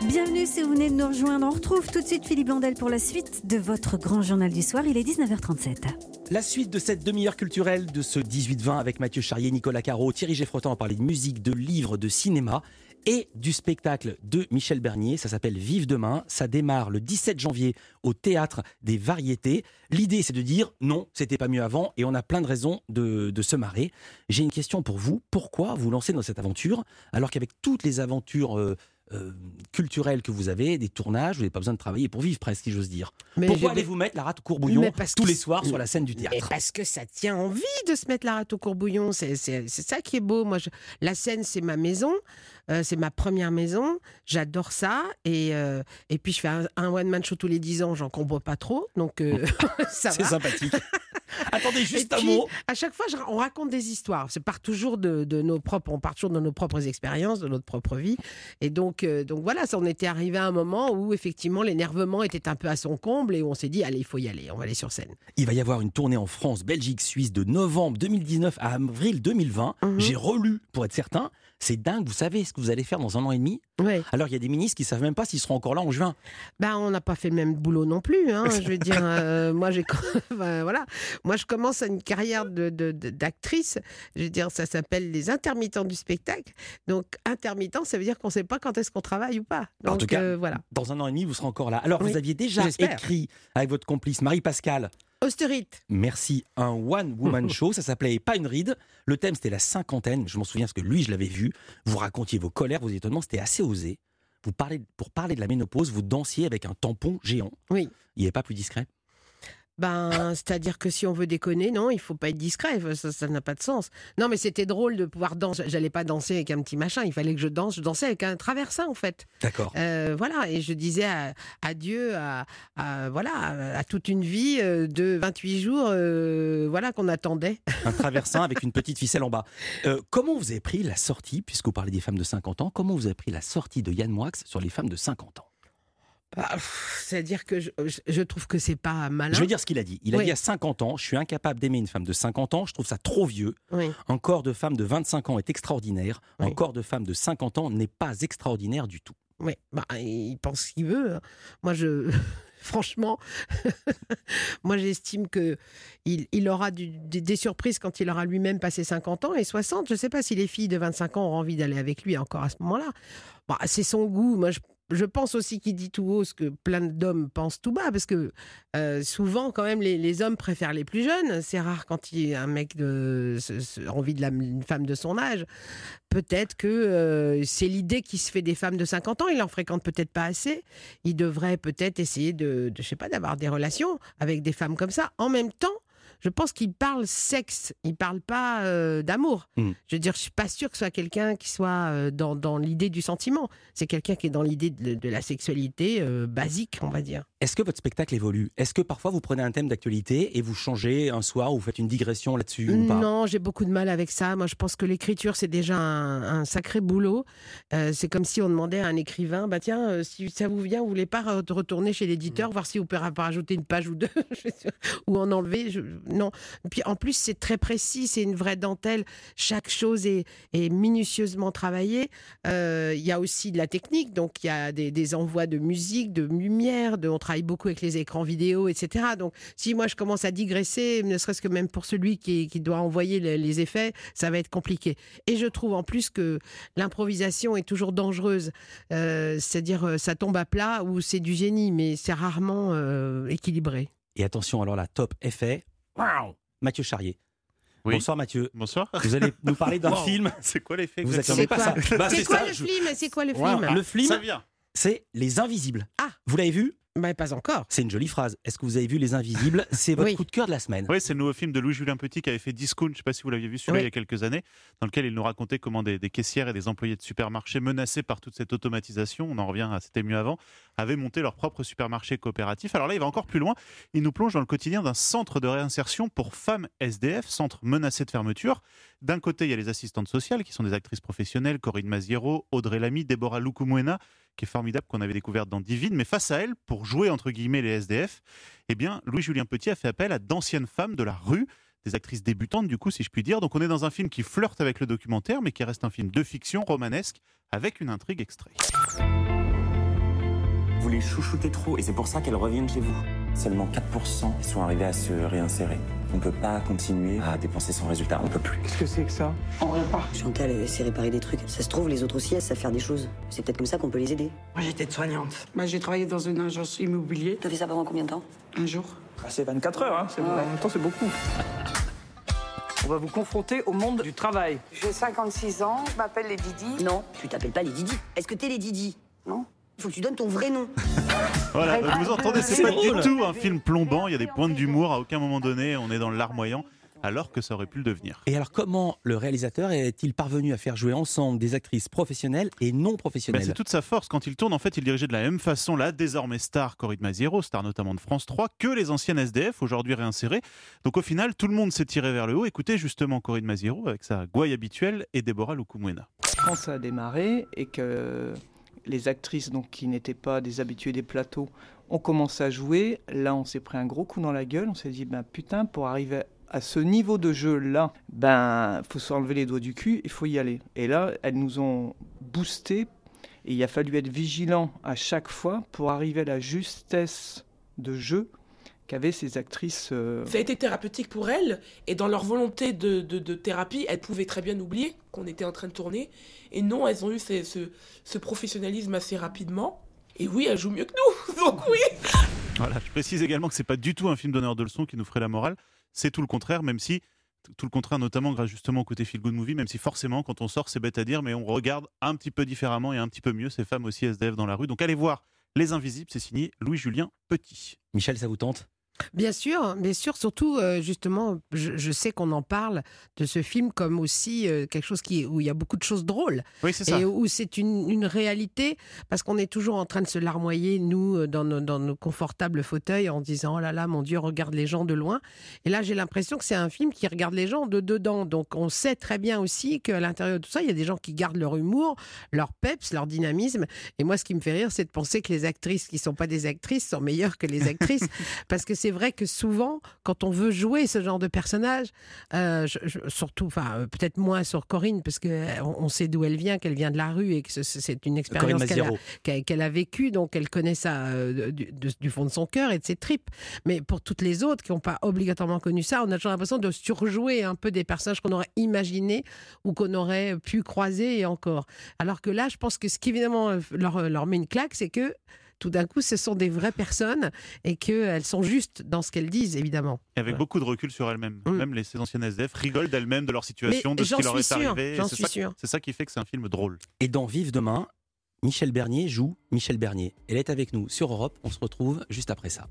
Bienvenue si vous venez de nous rejoindre. On retrouve tout de suite Philippe Blondel pour la suite de votre grand journal du soir. Il est 19h37. La suite de cette demi-heure culturelle de ce 18-20 avec Mathieu Charrier, Nicolas Caro, Thierry Geffrotin. On parlait de musique, de livres, de cinéma et du spectacle de Michel Bernier. Ça s'appelle Vive demain. Ça démarre le 17 janvier au Théâtre des Variétés. L'idée, c'est de dire non, c'était pas mieux avant et on a plein de raisons de se marrer. J'ai une question pour vous. Pourquoi vous lancez dans cette aventure alors qu'avec toutes les aventures culturelles que vous avez, des tournages, vous n'avez pas besoin de travailler pour vivre presque, si j'ose dire. Mais pourquoi allez-vous mettre la rate au courbouillon tous les soirs sur la scène du théâtre? Parce que ça tient envie de se mettre la rate au courbouillon, c'est ça qui est beau. Moi, la scène, c'est ma maison, c'est ma première maison, j'adore ça, et puis je fais un one-man show tous les 10 ans, j'en comprends pas trop, donc ça va. C'est sympathique. Attendez, juste et un puis, mot. À chaque fois, on raconte des histoires. On part toujours de nos propres expériences, de notre propre vie. Et donc voilà, ça, on était arrivé à un moment où effectivement l'énervement était un peu à son comble et où on s'est dit, allez, il faut y aller, on va aller sur scène. Il va y avoir une tournée en France, Belgique, Suisse de novembre 2019 à avril 2020. J'ai relu pour être certain. C'est dingue, vous savez ce que vous allez faire dans 1 an et demi? Ouais. Alors il y a des ministres qui ne savent même pas s'ils seront encore là en juin. On n'a pas fait le même boulot non plus, hein. Je veux dire, voilà. Moi, je commence une carrière d'actrice. Je veux dire, ça s'appelle les intermittents du spectacle. Donc, intermittent, ça veut dire qu'on ne sait pas quand est-ce qu'on travaille ou pas. Donc, en tout cas, voilà. Dans 1 an et demi, vous serez encore là. Alors, vous aviez déjà écrit avec votre complice Marie-Pascale. Austérite. Merci. Un one-woman show, ça s'appelait Pas une ride. Le thème, c'était la cinquantaine. Je m'en souviens parce que lui, je l'avais vu. Vous racontiez vos colères, vos étonnements. C'était assez osé. Pour parler de la ménopause, vous dansiez avec un tampon géant. Oui. Il n'est pas plus discret? C'est-à-dire que si on veut déconner, non, il faut pas être discret, ça n'a pas de sens. Non, mais c'était drôle de pouvoir danser. J'allais pas danser avec un petit machin, il fallait que je dansais avec un traversin en fait. D'accord. Voilà, et je disais adieu à toute une vie de 28 jours, voilà, qu'on attendait. Un traversin avec une petite ficelle en bas. Comment vous avez pris la sortie, puisque vous parlez des femmes de 50 ans, comment vous avez pris la sortie de Yann Moix sur les femmes de 50 ans? C'est-à-dire que je trouve que c'est pas malin. Je vais dire ce qu'il a dit. Il a dit à 50 ans, je suis incapable d'aimer une femme de 50 ans, je trouve ça trop vieux. Oui. Un corps de femme de 25 ans est extraordinaire. Oui. Un corps de femme de 50 ans n'est pas extraordinaire du tout. Oui, il pense ce qu'il veut. Moi, franchement, moi j'estime qu'il aura des surprises quand il aura lui-même passé 50 ans et 60. Je ne sais pas si les filles de 25 ans auront envie d'aller avec lui encore à ce moment-là. C'est son goût. Moi, je pense aussi qu'il dit tout haut ce que plein d'hommes pensent tout bas, parce que souvent, quand même, les hommes préfèrent les plus jeunes. C'est rare quand il y a un mec envie une femme de son âge. Peut-être que c'est l'idée qui se fait des femmes de 50 ans. Il en fréquente peut-être pas assez. Il devrait peut-être essayer je sais pas, d'avoir des relations avec des femmes comme ça. En même temps, je pense qu'il parle sexe, il parle pas d'amour. Je veux dire, je suis pas sûre que ce soit quelqu'un qui soit dans l'idée du sentiment. C'est quelqu'un qui est dans l'idée de la sexualité basique, on va dire. Est-ce que votre spectacle évolue? Est-ce que parfois vous prenez un thème d'actualité et vous changez un soir ou vous faites une digression là-dessus ou pas? Non, j'ai beaucoup de mal avec ça. Moi, je pense que l'écriture, c'est déjà un sacré boulot. C'est comme si on demandait à un écrivain, tiens, si ça vous vient, vous voulez pas retourner chez l'éditeur, voir si vous pouvez rajouter une page ou deux, ou en enlever. Non. Puis en plus, c'est très précis, c'est une vraie dentelle. Chaque chose est minutieusement travaillée. Il y a aussi de la technique, donc il y a des envois de musique, de lumière, on travaille beaucoup avec les écrans vidéo, etc. Donc si moi je commence à digresser, ne serait-ce que même pour celui qui doit envoyer les effets, ça va être compliqué. Et je trouve en plus que l'improvisation est toujours dangereuse. C'est-à-dire ça tombe à plat ou c'est du génie, mais c'est rarement équilibré. Et attention, alors là, top effet. Wow. Mathieu Charrier. Oui. Bonsoir Mathieu. Bonsoir. Vous allez nous parler d'un film. C'est quoi l'effet? Vous attendez pas ça? C'est quoi le film? C'est quoi le film? Le film, Ça vient. c'est Les Invisibles. Ah. Vous l'avez vu? Pas encore. C'est une jolie phrase. Est-ce que vous avez vu Les Invisibles? C'est votre coup de cœur de la semaine. Oui, c'est le nouveau film de Louis-Julien Petit qui avait fait Discount, je ne sais pas si vous l'aviez vu celui-là il y a quelques années, dans lequel il nous racontait comment des caissières et des employés de supermarchés menacés par toute cette automatisation, on en revient à C'était mieux avant, avaient monté leur propre supermarché coopératif. Alors là, il va encore plus loin. Il nous plonge dans le quotidien d'un centre de réinsertion pour femmes SDF, centre menacé de fermeture. D'un côté, il y a les assistantes sociales qui sont des actrices professionnelles, Corinne Maziero, Audrey Lamy, Déborah Lukumwena, qui est formidable, qu'on avait découverte dans Divine. Mais face à elle, pour jouer entre guillemets les SDF, Louis-Julien Petit a fait appel à d'anciennes femmes de la rue, des actrices débutantes du coup, si je puis dire. Donc on est dans un film qui flirte avec le documentaire, mais qui reste un film de fiction romanesque avec une intrigue extrait. chouchoutez trop et c'est pour ça qu'elles reviennent chez vous. Seulement 4% sont arrivés à se réinsérer. On ne peut pas continuer à dépenser sans résultat, on ne peut plus. Qu'est-ce que c'est que ça? On revient pas. Chantal, elle sait réparer des trucs. Ça se trouve, les autres aussi, elles savent faire des choses. C'est peut-être comme ça qu'on peut les aider. Moi, j'étais soignante. J'ai travaillé dans une agence immobilière. T'as fait ça pendant combien de temps? Un jour. C'est 24 heures, hein. En même temps, c'est beaucoup. On va vous confronter au monde du travail. J'ai 56 ans, je m'appelle les Didi. Non, tu t'appelles pas les Didi. Est-ce que t'es les Didi? Non. Il faut que tu donnes ton vrai nom. Voilà, donc vous entendez, c'est pas du tout un film plombant, il y a des pointes d'humour, à aucun moment donné, on est dans le larmoyant, alors que ça aurait pu le devenir. Et alors, comment le réalisateur est-il parvenu à faire jouer ensemble des actrices professionnelles et non professionnelles? C'est toute sa force. Quand il tourne, en fait, il dirigeait de la même façon la désormais star Corinne Maziero, star notamment de France 3, que les anciennes SDF, aujourd'hui réinsérées. Donc au final, tout le monde s'est tiré vers le haut. Écoutez justement Corinne Maziero avec sa gouaille habituelle et Déborah Lukumwena. Quand ça a démarré et que les actrices donc, qui n'étaient pas des habitués des plateaux ont commencé à jouer, là on s'est pris un gros coup dans la gueule. On s'est dit, putain, pour arriver à ce niveau de jeu-là, faut s'enlever les doigts du cul, il faut y aller. Et là, elles nous ont boosté et il a fallu être vigilant à chaque fois pour arriver à la justesse de jeu qu'avaient ces actrices. Ça a été thérapeutique pour elles, et dans leur volonté de thérapie, elles pouvaient très bien oublier qu'on était en train de tourner. Et non, elles ont eu ce professionnalisme assez rapidement. Et oui, elles jouent mieux que nous, donc oui. Voilà, je précise également que c'est pas du tout un film donneur de leçons qui nous ferait la morale. C'est tout le contraire, même si, tout le contraire, notamment grâce justement au côté feel-good movie, même si forcément, quand on sort, c'est bête à dire, mais on regarde un petit peu différemment et un petit peu mieux ces femmes aussi SDF dans la rue. Donc allez voir Les Invisibles, c'est signé Louis-Julien Petit. Michel, ça vous tente? Bien sûr, surtout justement, je sais qu'on en parle de ce film comme aussi quelque chose où il y a beaucoup de choses drôles. Oui, c'est ça. Et où c'est une réalité, parce qu'on est toujours en train de se larmoyer, nous, dans nos confortables fauteuils, en disant « Oh là là, mon Dieu, regarde les gens de loin ». Et là, j'ai l'impression que c'est un film qui regarde les gens de dedans. Donc, on sait très bien aussi qu'à l'intérieur de tout ça, il y a des gens qui gardent leur humour, leur peps, leur dynamisme. Et moi, ce qui me fait rire, c'est de penser que les actrices qui ne sont pas des actrices sont meilleures que les actrices. Parce que c'est vrai que souvent, quand on veut jouer ce genre de personnage, surtout, peut-être moins sur Corinne, parce qu'on sait d'où elle vient, qu'elle vient de la rue et que c'est une expérience qu'elle a vécue, donc elle connaît ça du fond de son cœur et de ses tripes. Mais pour toutes les autres qui n'ont pas obligatoirement connu ça, on a toujours l'impression de surjouer un peu des personnages qu'on aurait imaginés ou qu'on aurait pu croiser et encore. Alors que là, je pense que ce qui évidemment leur met une claque, c'est que tout d'un coup, ce sont des vraies personnes et qu'elles sont justes dans ce qu'elles disent, évidemment. Et avec beaucoup de recul sur elles-mêmes. Même ces anciennes SDF rigolent d'elles-mêmes, de leur situation, de ce qui leur est arrivé. C'est ça qui fait que c'est un film drôle. Et dans Vive demain, Michel Bernier joue Michel Bernier. Elle est avec nous sur Europe. On se retrouve juste après ça.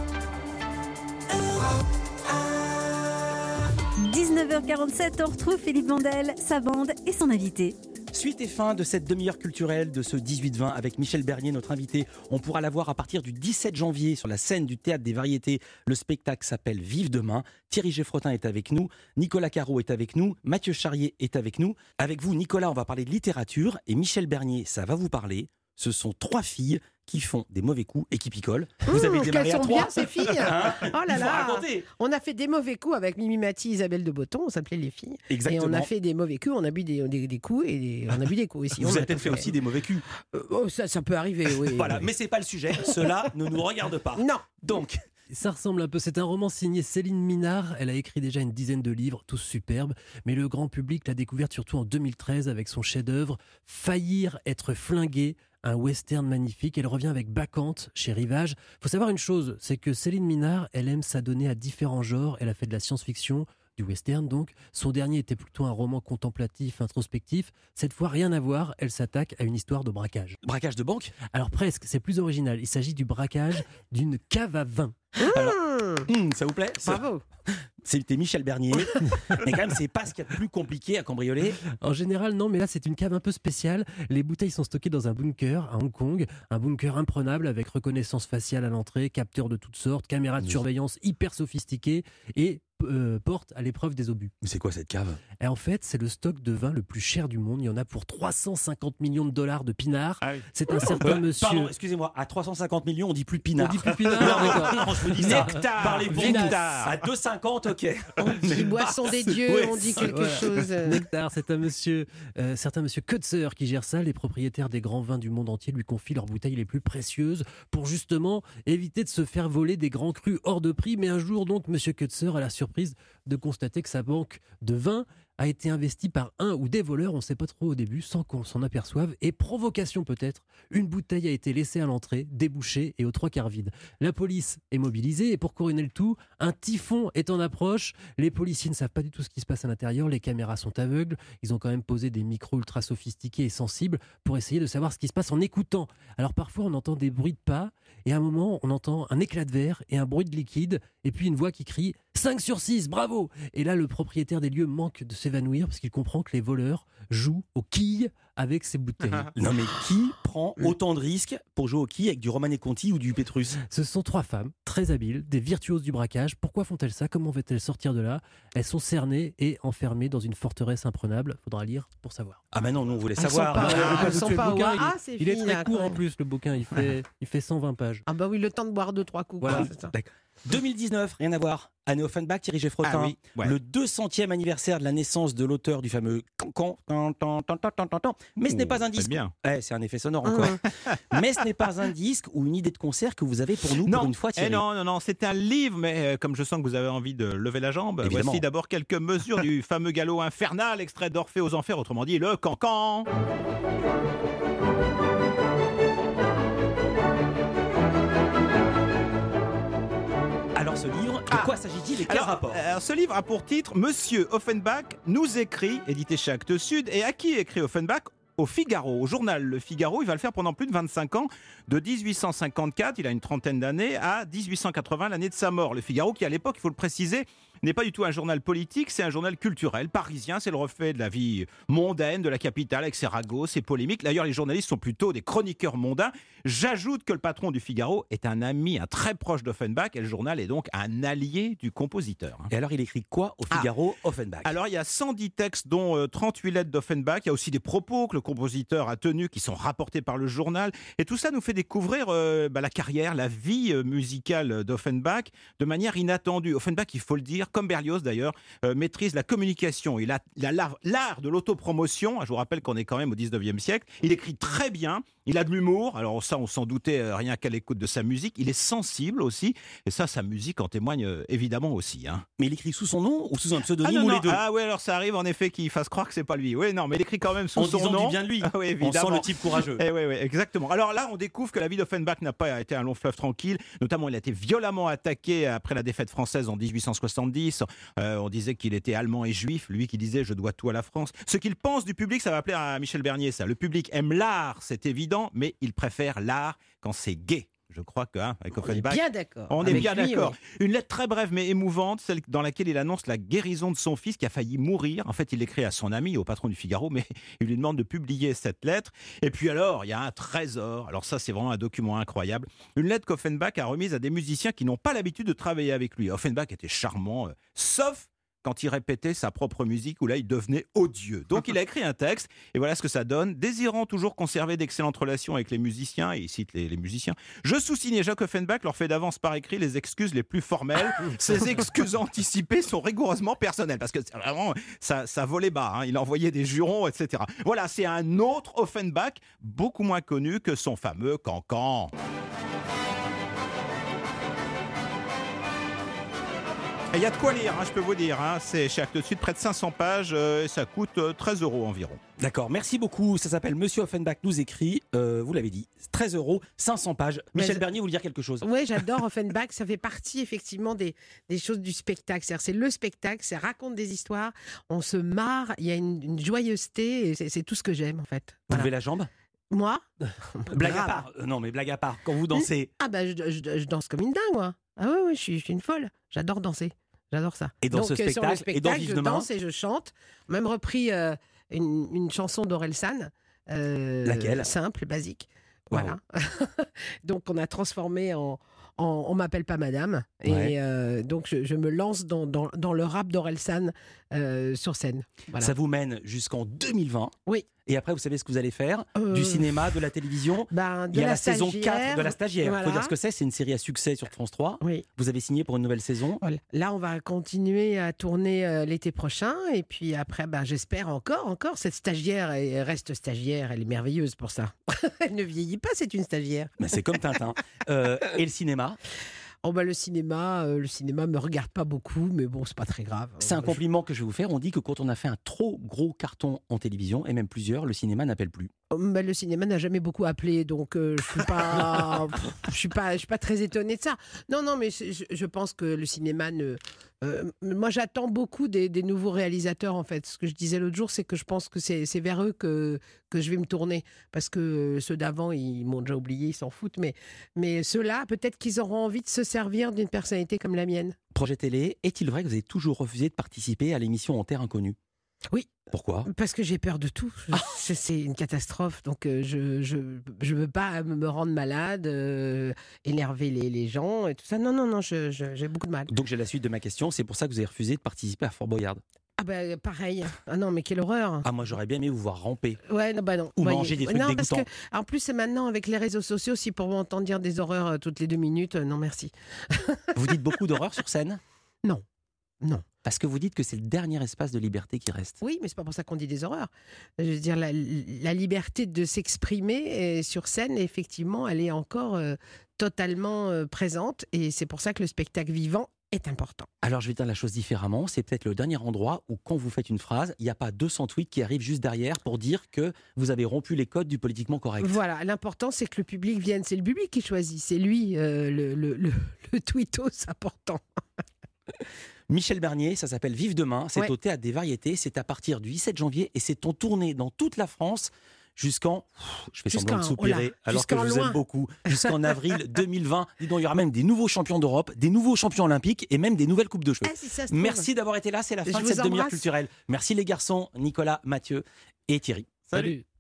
19h47, on retrouve Philippe Vandel, sa bande et son invité. Suite et fin de cette demi-heure culturelle de ce 18-20 avec Michel Bernier, notre invité. On pourra la voir à partir du 17 janvier sur la scène du Théâtre des Variétés. Le spectacle s'appelle Vive demain. Thierry Geffrotin est avec nous, Nicolas Caro est avec nous, Mathieu Charrier est avec nous. Avec vous, Nicolas, on va parler de littérature et Michel Bernier, ça va vous parler. Ce sont 3 filles qui font des mauvais coups et qui picolent. Vous avez démarré à 3. Bien, ces filles. Oh là là. Raconter. On a fait des mauvais coups avec Mimi Mati, Isabelle de Botton, on s'appelait les filles. Exactement. Et on a fait des mauvais coups, on a bu des coups et on a bu des coups aussi. Vous avez peut-être fait aussi des mauvais culs. Ça peut arriver, oui. Voilà, mais c'est pas le sujet. Cela ne nous regarde pas. Non. Donc. Ça ressemble un peu, c'est un roman signé Céline Minard, elle a écrit déjà une dizaine de livres, tous superbes, mais le grand public l'a découverte surtout en 2013 avec son chef-d'œuvre Faillir être flingué, un western magnifique. Elle revient avec Bacchante chez Rivage. Faut savoir une chose, c'est que Céline Minard, elle aime s'adonner à différents genres, elle a fait de la science-fiction, du western donc. Son dernier était plutôt un roman contemplatif, introspectif. Cette fois, rien à voir, elle s'attaque à une histoire de braquage. Braquage de banque ? Alors presque, c'est plus original. Il s'agit du braquage d'une cave à vin. Alors, ça vous plaît ? Bravo. C'était Michel Bernier. Mais quand même, c'est pas ce qu'il y a de plus compliqué à cambrioler. En général, non, mais là, c'est une cave un peu spéciale. Les bouteilles sont stockées dans un bunker à Hong Kong. Un bunker imprenable avec reconnaissance faciale à l'entrée, capteurs de toutes sortes, caméras de surveillance hyper sophistiquées et porte à l'épreuve des obus. Mais c'est quoi cette cave ? Et en fait, c'est le stock de vin le plus cher du monde. Il y en a pour 350 millions de dollars de pinard. Ah oui. C'est un certain monsieur... Pardon, excusez-moi, à 350 millions, on dit plus pinard. On dit plus pinard, d'accord. Non, je vous dis ça. Nectar. Parlez pour Vinasse. À 2,50, ok. Boisson des dieux, Ouais, on dit ça, quelque chose. Nectar, c'est un certain monsieur Kutzer qui gère ça. Les propriétaires des grands vins du monde entier lui confient leurs bouteilles les plus précieuses pour justement éviter de se faire voler des grands crus hors de prix. Mais un jour, donc, monsieur Kutzer a la surprise de constater que sa banque de vin a été investie par un ou des voleurs, on ne sait pas trop au début, sans qu'on s'en aperçoive. Et provocation peut-être, une bouteille a été laissée à l'entrée, débouchée et aux 3/4 vide. La police est mobilisée et pour couronner le tout, un typhon est en approche. Les policiers ne savent pas du tout ce qui se passe à l'intérieur, les caméras sont aveugles. Ils ont quand même posé des micros ultra sophistiqués et sensibles pour essayer de savoir ce qui se passe en écoutant. Alors parfois on entend des bruits de pas et à un moment on entend un éclat de verre et un bruit de liquide et puis une voix qui crie 5 sur 6, bravo! Et là le propriétaire des lieux manque de s'évanouir parce qu'il comprend que les voleurs jouent aux quilles avec ces bouteilles. Non mais qui prend autant de risques pour jouer aux quilles avec du Romanée Conti ou du Pétrus? Ce sont 3 femmes très habiles, des virtuoses du braquage. Pourquoi font-elles ça? Comment vont-elles sortir de là? Elles sont cernées et enfermées dans une forteresse imprenable. Faudra lire pour savoir. Ah mais non, nous on voulait Elles savoir. sont pas au AA, c'est Il est fini, très là, court quand en même. plus le bouquin, il fait 120 pages. Ah bah oui, le temps de boire 2-3 coups. Voilà. quoi, c'est ça. D'accord. 2019, rien à voir. Année Offenbach, Thierry Geffrotin. Ah oui, ouais. Le 200e anniversaire de la naissance de l'auteur du fameux Cancan. Mais ce n'est pas un disque. bien. C'est un effet sonore encore. Mais ce n'est pas un disque ou une idée de concert que vous avez pour nous pour une fois, Thierry. Non, c'est un livre, mais comme je sens que vous avez envie de lever la jambe, Évidemment. voici d'abord quelques mesures du fameux galop infernal, extrait d'Orphée aux Enfers, autrement dit le Cancan. Alors ce livre, de quoi s'agit-il et quel rapport? Ce livre a pour titre Monsieur Offenbach nous écrit, édité chez Actes Sud. Et à qui écrit Offenbach? Au Figaro, au journal Le Figaro. Il va le faire pendant plus de 25 ans, de 1854, il a une trentaine d'années, à 1880, l'année de sa mort. Le Figaro qui, à l'époque, il faut le préciser, n'est pas du tout un journal politique, c'est un journal culturel, parisien, c'est le reflet de la vie mondaine de la capitale avec ses ragots, ses polémiques. D'ailleurs, les journalistes sont plutôt des chroniqueurs mondains. J'ajoute que le patron du Figaro est un ami, un très proche d'Offenbach, et le journal est donc un allié du compositeur. Et alors, il écrit quoi au Figaro, Offenbach? Alors, il y a 110 textes, dont 38 lettres d'Offenbach. Il y a aussi des propos que le compositeur a tenus, qui sont rapportés par le journal. Et tout ça nous fait découvrir la carrière, la vie musicale d'Offenbach de manière inattendue. Offenbach, il faut le dire, comme Berlioz d'ailleurs, maîtrise la communication. Il a l'art de l'autopromotion. Je vous rappelle qu'on est quand même au 19e siècle. Il écrit très bien. Il a de l'humour. Alors ça, on s'en doutait rien qu'à l'écoute de sa musique. Il est sensible aussi. Et ça, sa musique en témoigne évidemment aussi. Hein. Mais il écrit sous son nom ou sous un pseudonyme ou les deux? Ah oui, alors ça arrive en effet qu'il fasse croire que c'est pas lui. Oui, non, mais il écrit quand même sous en son disant nom. du bien de lui. Ah, oui, on évidemment. sent le type courageux. Oui, exactement. Alors là, on découvre que la vie d'Offenbach n'a pas été un long fleuve tranquille. Notamment, il a été violemment attaqué après la défaite française en 1870. On disait qu'il était allemand et juif. Lui qui disait « je dois tout à la France ». Ce qu'il pense du public, ça va plaire à Michel Bernier, ça. Le public aime l'art, c'est évident, mais il préfère l'art quand c'est gai. Je crois que avec Offenbach, on est bien d'accord. On est bien lui, d'accord. oui. Une lettre très brève mais émouvante, celle dans laquelle il annonce la guérison de son fils qui a failli mourir. En fait, il l'écrit à son ami, au patron du Figaro, mais il lui demande de publier cette lettre. Et puis alors, il y a un trésor. Alors ça, c'est vraiment un document incroyable. Une lettre qu'Offenbach a remise à des musiciens qui n'ont pas l'habitude de travailler avec lui. Offenbach était charmant, sauf quand il répétait sa propre musique, où là, il devenait odieux. Donc, il a écrit un texte, et voilà ce que ça donne. Désirant toujours conserver d'excellentes relations avec les musiciens, et il cite les musiciens, je sous-signais Jacques Offenbach leur fait d'avance par écrit les excuses les plus formelles. Ces excuses anticipées sont rigoureusement personnelles, parce que vraiment, ça volait bas. Hein. Il envoyait des jurons, etc. Voilà, c'est un autre Offenbach, beaucoup moins connu que son fameux Cancan. Il y a de quoi lire, je peux vous dire. C'est chez Actes Sud, près de 500 pages, et ça coûte 13 € environ. D'accord, merci beaucoup. Ça s'appelle Monsieur Offenbach nous écrit, vous l'avez dit, 13 €, 500 pages. Michel Bernier, vous voulez dire quelque chose? Oui, j'adore Offenbach. Ça fait partie effectivement des choses du spectacle. C'est le spectacle, ça raconte des histoires, on se marre, il y a une joyeuseté, et c'est tout ce que j'aime en fait. Vous levez la jambe? Moi? Blague à part. Non, mais blague à part. Quand vous dansez. Ah bah je danse comme une dingue, moi. Ah oui, je suis une folle. J'adore danser. J'adore ça. Et dans Donc, ce spectacle, sur le spectacle, et dans Vive je demain, danse et je chante. Même repris une chanson d'Orelsan. Laquelle? Simple, basique. Wow. Voilà. Donc on a transformé en On m'appelle pas madame. Ouais. Et donc je me lance dans le rap d'Orelsan sur scène. Voilà. Ça vous mène jusqu'en 2020. Oui. Et après, vous savez ce que vous allez faire? Du cinéma, de la télévision. Il y a la saison 4 de La Stagiaire. Il Voilà. faut dire ce que c'est une série à succès sur France 3. Oui. Vous avez signé pour une nouvelle saison. Voilà. Là, on va continuer à tourner l'été prochain. Et puis après, j'espère encore. Cette stagiaire, elle reste stagiaire. Elle est merveilleuse pour ça. Elle ne vieillit pas, c'est une stagiaire. Mais c'est comme Tintin. Et le cinéma? Le cinéma me regarde pas beaucoup, mais bon, c'est pas très grave. C'est un compliment que je vais vous faire. On dit que quand on a fait un trop gros carton en télévision, et même plusieurs, le cinéma n'appelle plus. Le cinéma n'a jamais beaucoup appelé, donc je suis pas très étonnée de ça. Non, mais je pense que le cinéma moi, j'attends beaucoup des nouveaux réalisateurs, en fait. Ce que je disais l'autre jour, c'est que je pense que c'est vers eux que je vais me tourner. Parce que ceux d'avant, ils m'ont déjà oublié, ils s'en foutent. Mais ceux-là, peut-être qu'ils auront envie de se servir d'une personnalité comme la mienne. Projet télé, est-il vrai que vous avez toujours refusé de participer à l'émission En Terre Inconnue? Oui. Pourquoi? Parce que j'ai peur de tout. C'est une catastrophe. Donc je veux pas me rendre malade, énerver les gens et tout ça. Non, j'ai beaucoup de mal. Donc j'ai la suite de ma question. C'est pour ça que vous avez refusé de participer à Fort Boyard. Pareil. Ah non, mais quelle horreur. Ah, moi j'aurais bien aimé vous voir ramper. Ouais, non. Ou manger des trucs dégoûtants. Parce que, en plus, c'est maintenant avec les réseaux sociaux, si pour m'entendre dire des horreurs toutes les 2 minutes, non merci. Vous dites beaucoup d'horreurs sur scène? Non. Parce que vous dites que c'est le dernier espace de liberté qui reste. Oui, mais c'est pas pour ça qu'on dit des horreurs. Je veux dire, la liberté de s'exprimer sur scène, effectivement, elle est encore totalement présente. Et c'est pour ça que le spectacle vivant est important. Alors, je vais dire la chose différemment. C'est peut-être le dernier endroit où, quand vous faites une phrase, il n'y a pas 200 tweets qui arrivent juste derrière pour dire que vous avez rompu les codes du politiquement correct. Voilà, l'important, c'est que le public vienne. C'est le public qui choisit. C'est lui, le tweetos important. Michel Bernier, ça s'appelle Vive demain, c'est au Théâtre des Variétés, c'est à partir du 17 janvier et c'est en tournée dans toute la France jusqu'en, je fais semblant de soupirer alors que je vous aime beaucoup, jusqu'en avril 2020. Dis donc, il y aura même des nouveaux champions d'Europe, des nouveaux champions olympiques et même des nouvelles coupes de cheveux. Merci d'avoir été là, c'est la fin de cette demi-heure culturelle. Merci les garçons, Nicolas, Mathieu et Thierry. Salut.